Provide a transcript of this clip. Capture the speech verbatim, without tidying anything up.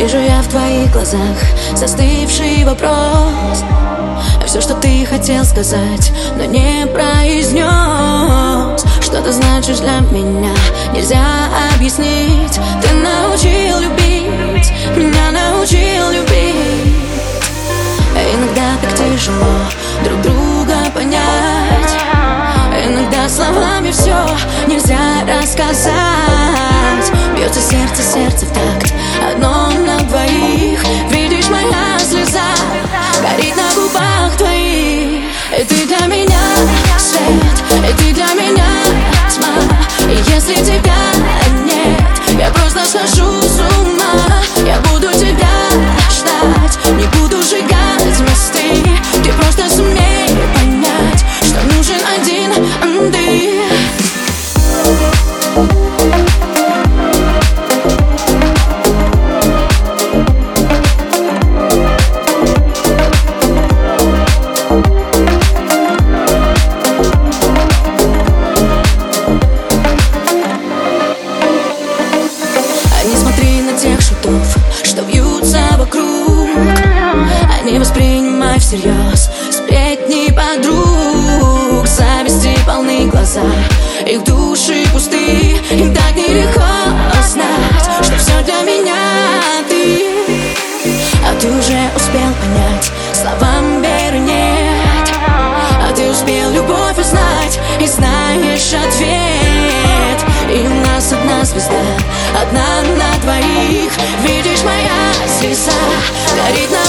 Вижу я в твоих глазах застывший вопрос. Все, что ты хотел сказать, но не произнес. Что ты значишь для меня, нельзя объяснить. Ты научил любить, меня научил любить. Иногда так тяжело друг друга понять. Иногда словами все нельзя рассказать. Бьется сердце, сердце в такт, одно на двоих. Видишь, моя слеза горит на губах твоих. И ты для меня свет, и ты для меня тьма. И если тебя нет, я просто схожу с ума. Я буду тебя ждать, не буду сжигать мосты. Ты просто сумей понять, что нужен один ты. Что вьются вокруг, а не воспринимай всерьез сплетни подруг. Зависти полны глаза, их души пусты. Им так нелегко знать, что все для меня ты. А ты уже успел понять, словам веры нет. А ты успел любовь узнать и знаешь ответ. И у нас одна звезда, одна на двоих. Видишь, моя слеза горит на